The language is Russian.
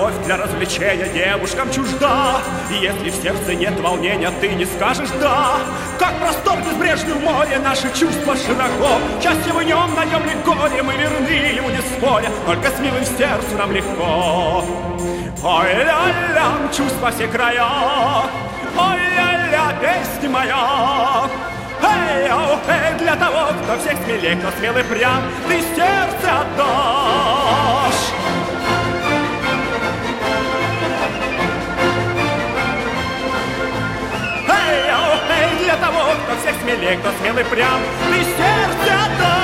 любовь для развлечения девушкам чужда. И если в сердце нет волнения, ты не скажешь «да». Как простор безбрежный в море, наши чувства широко. Счастье в нем, на нем ли горе, мы верны ему не споря, только с милым сердцем нам легко. Ой-ля-ля, чувства все края, ой-ля-ля, песня моя. Эй, для того, кто всех смелее, кто смелый прям, ты сердце отдашь. Эй, для того, кто всех смелее, кто смелый прям, ты сердце отдашь.